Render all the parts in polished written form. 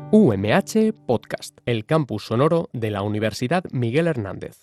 UMH Podcast, el campus sonoro de la Universidad Miguel Hernández.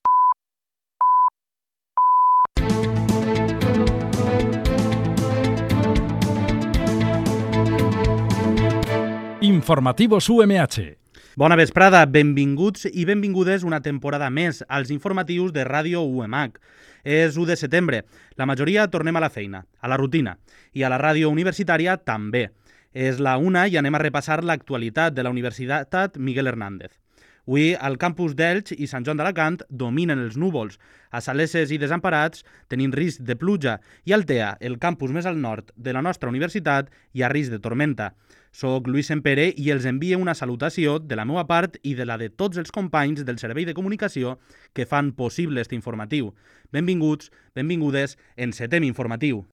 Informativos UMH. Bona vesprada, benvinguts i benvingudes una temporada més als informatius de Ràdio UMH. És 1 de setembre. La majoria tornem a la feina, a la rutina, i a la ràdio universitària també. És la 1 i anem a repassar l'actualitat de la Universitat Miguel Hernández. Avui, al campus d'Elx i Sant Joan d'Alacant dominen els núvols. A Saleses i Desemparats tenim risc de pluja i al TEA, el campus més al nord de la nostra universitat, hi ha risc de tormenta. Soc Lluís Sempere i els envio una salutació de la meva part i de la de tots els companys del Servei de Comunicació que fan possible este informatiu. Benvinguts, benvingudes, encetem informatiu.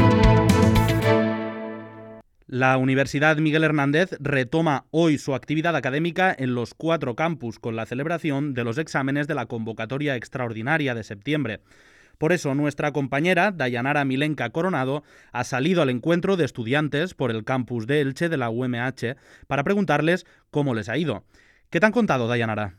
La Universidad Miguel Hernández retoma hoy su actividad académica en los 4 campus con la celebración de los exámenes de la convocatoria extraordinaria de septiembre. Por eso, nuestra compañera, Dayanara Milenka Coronado, ha salido al encuentro de estudiantes por el campus de Elche de la UMH para preguntarles cómo les ha ido. ¿Qué te han contado, Dayanara?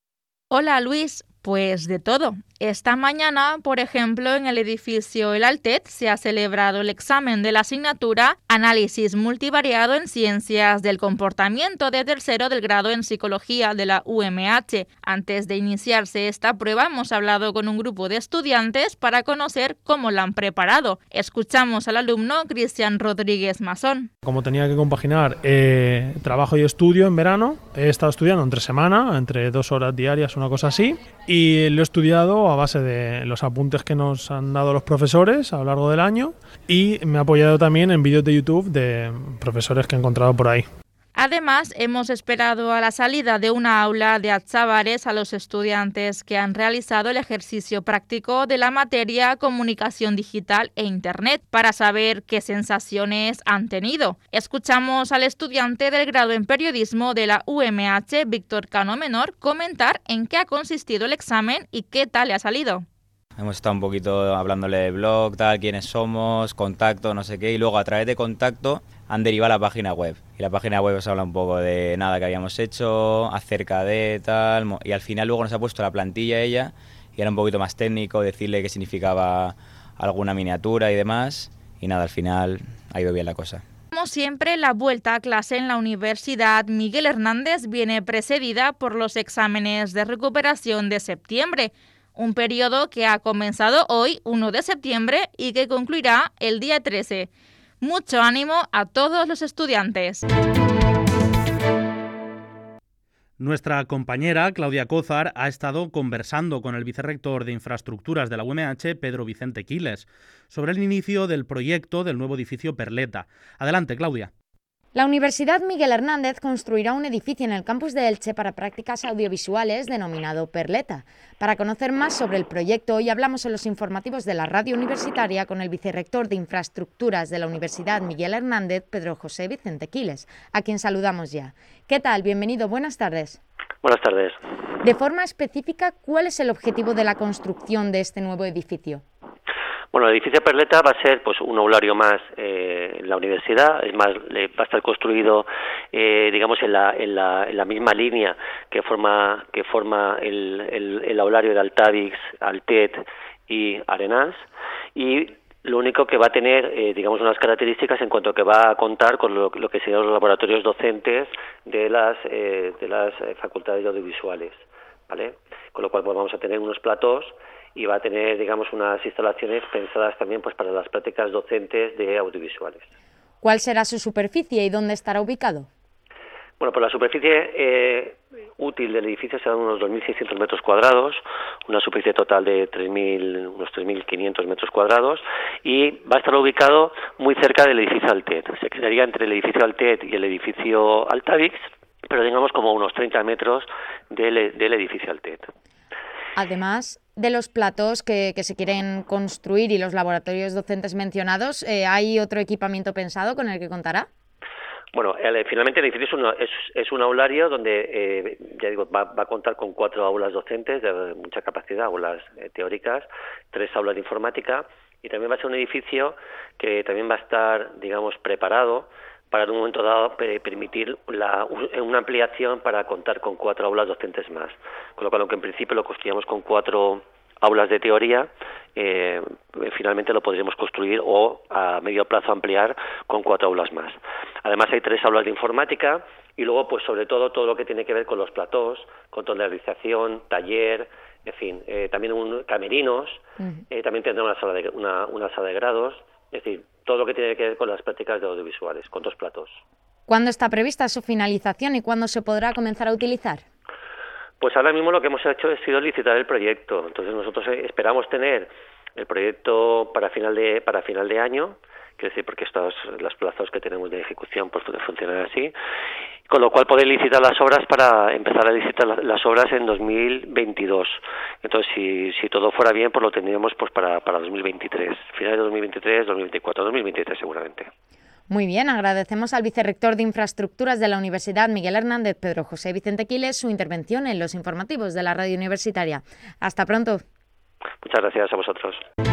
Hola, Luis. Pues de todo. Esta mañana, por ejemplo, en el edificio El Altet se ha celebrado el examen de la asignatura Análisis Multivariado en Ciencias del Comportamiento de tercero del grado en Psicología de la UMH. Antes de iniciarse esta prueba hemos hablado con un grupo de estudiantes para conocer cómo la han preparado. Escuchamos al alumno Cristian Rodríguez Masón. Como tenía que compaginar trabajo y estudio en verano, he estado estudiando entre semana, entre 2 horas diarias, una cosa así, y lo he estudiado a base de los apuntes que nos han dado los profesores a lo largo del año y me he apoyado también en vídeos de YouTube de profesores que he encontrado por ahí. Además, hemos esperado a la salida de una aula de Atzábares a los estudiantes que han realizado el ejercicio práctico de la materia Comunicación Digital e Internet para saber qué sensaciones han tenido. Escuchamos al estudiante del grado en Periodismo de la UMH, Víctor Cano Menor, comentar en qué ha consistido el examen y qué tal le ha salido. Hemos estado un poquito hablándole de blog, tal, quiénes somos, contacto, no sé qué, y luego a través de contacto han derivado a la página web. Y la página web os habla un poco de nada que habíamos hecho, acerca de tal, y al final luego nos ha puesto la plantilla ella, y era un poquito más técnico, decirle qué significaba alguna miniatura y demás, y nada, al final ha ido bien la cosa. Como siempre, la vuelta a clase en la Universidad Miguel Hernández viene precedida por los exámenes de recuperación de septiembre. Un periodo que ha comenzado hoy, 1 de septiembre, y que concluirá el día 13. Mucho ánimo a todos los estudiantes. Nuestra compañera, Claudia Cózar, ha estado conversando con el vicerrector de Infraestructuras de la UMH, Pedro Vicente Quiles, sobre el inicio del proyecto del nuevo edificio Perleta. Adelante, Claudia. La Universidad Miguel Hernández construirá un edificio en el campus de Elche para prácticas audiovisuales denominado Perleta. Para conocer más sobre el proyecto, hoy hablamos en los informativos de la radio universitaria con el vicerrector de Infraestructuras de la Universidad Miguel Hernández, Pedro José Vicente Quiles, a quien saludamos ya. ¿Qué tal? Bienvenido, buenas tardes. Buenas tardes. De forma específica, ¿cuál es el objetivo de la construcción de este nuevo edificio? Bueno, el edificio Perleta va a ser pues un aulario más en la universidad, es más, va a estar construido digamos en la misma línea que forma el aulario de Altavix, Altet y Arenals, y lo único que va a tener digamos unas características en cuanto a que va a contar con lo que serían los laboratorios docentes de las facultades de audiovisuales, ¿vale? Con lo cual pues vamos a tener unos platós y va a tener, digamos, unas instalaciones pensadas también pues para las prácticas docentes de audiovisuales. ¿Cuál será su superficie y dónde estará ubicado? Bueno, pues la superficie útil del edificio serán unos 2.600 metros cuadrados, una superficie total de unos 3.500 metros cuadrados, y va a estar ubicado muy cerca del edificio Altet. Se quedaría entre el edificio Altet y el edificio Altavix, pero digamos como unos 30 metros del edificio Altet. Además de los platós que se quieren construir y los laboratorios docentes mencionados, ¿hay otro equipamiento pensado con el que contará? Bueno, finalmente el edificio es un aulario donde, ya digo, va a contar con 4 aulas docentes de mucha capacidad, aulas teóricas, 3 aulas de informática, y también va a ser un edificio que también va a estar, digamos, preparado para en un momento dado permitir una ampliación para contar con 4 aulas docentes más. Con lo cual, aunque en principio lo construyamos con 4 aulas de teoría, finalmente lo podríamos construir o a medio plazo ampliar con 4 aulas más. Además hay 3 aulas de informática y luego pues sobre todo lo que tiene que ver con los platós, control de realización, taller, en fin, también camerinos, también tendrá una sala de grados, es decir, todo lo que tiene que ver con las prácticas de audiovisuales, con 2 platós. ¿Cuándo está prevista su finalización y cuándo se podrá comenzar a utilizar? Pues ahora mismo lo que hemos hecho ha sido licitar el proyecto. Entonces nosotros esperamos tener el proyecto para final de año, quiero decir, porque los plazos que tenemos de ejecución pues funcionan así, con lo cual poder licitar las obras para empezar a licitar las obras en 2022. Entonces, si todo fuera bien, pues lo tendríamos pues para 2023, finales de 2023, 2024, 2023 seguramente. Muy bien, agradecemos al vicerrector de Infraestructuras de la Universidad Miguel Hernández, Pedro José Vicente Quiles, su intervención en los informativos de la radio universitaria. Hasta pronto. Muchas gracias a vosotros.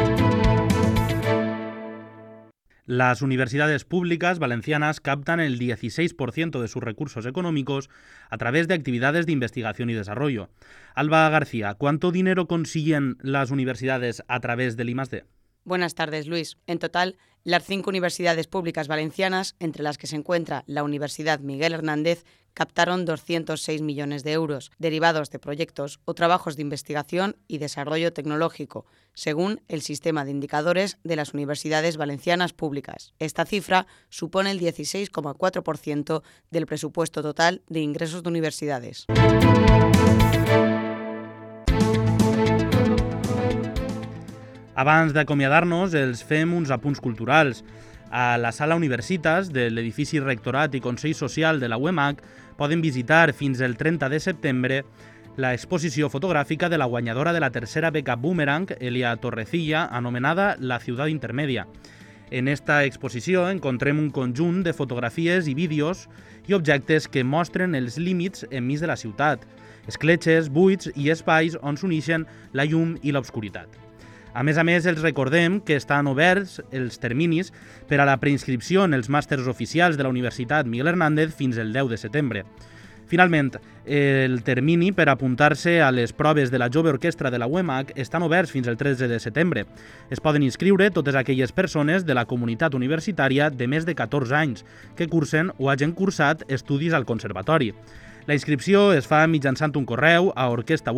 Las universidades públicas valencianas captan el 16% de sus recursos económicos a través de actividades de investigación y desarrollo. Alba García, ¿cuánto dinero consiguen las universidades a través del I+D? Buenas tardes, Luis. En total, las 5 universidades públicas valencianas, entre las que se encuentra la Universidad Miguel Hernández, captaron 206 millones de euros, derivados de proyectos o trabajos de investigación y desarrollo tecnológico, según el sistema de indicadores de las universidades valencianas públicas. Esta cifra supone el 16,4% del presupuesto total de ingresos de universidades. Abans d'acomiadar-nos, els fem uns apunts culturals. A la sala Universitas de l'edifici Rectorat i Consell Social de la UEMAC poden visitar fins el 30 de setembre l'exposició fotogràfica de la guanyadora de la tercera beca Boomerang, Elia Torrecilla, anomenada La Ciutat Intermedia. En esta exposició encontrem un conjunt de fotografies i vídeos i objectes que mostren els límits enmig de la ciutat, escletxes, buits i espais on s'uneixen la llum i l'obscuritat. A més, els recordem que estan oberts els terminis per a la preinscripció en els màsters oficials de la Universitat Miguel Hernández fins el 10 de setembre. Finalment, el termini per apuntar-se a les proves de la Jove Orquestra de la UEMAC estan oberts fins el 13 de setembre. Es poden inscriure totes aquelles persones de la comunitat universitària de més de 14 anys que cursen o hagin cursat estudis al conservatori. La inscripció es fa mitjançant un correu a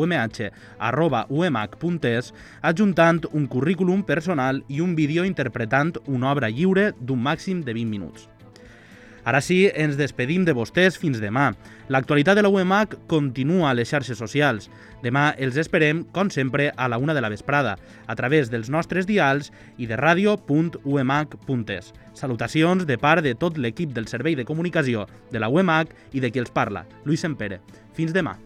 orquestaumh@umag.es adjuntant un currículum personal i un vídeo interpretant una obra lliure d'un màxim de 20 minuts. Ara sí, ens despedim de vostès fins demà. L'actualitat de la UEMAC continua a les xarxes socials. Demà els esperem, com sempre, a la 1 de la vesprada, a través dels nostres dials i de radio.uemac.es. Salutacions de part de tot l'equip del Servei de Comunicació de la UEMAC i de qui els parla, Lluís Sempere. Fins demà.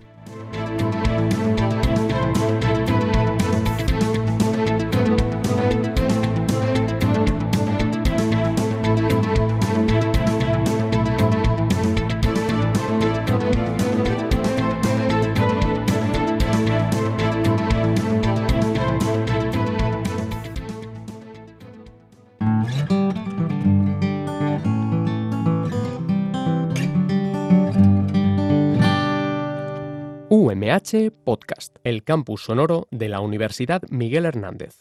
UMH Podcast, el campus sonoro de la Universidad Miguel Hernández.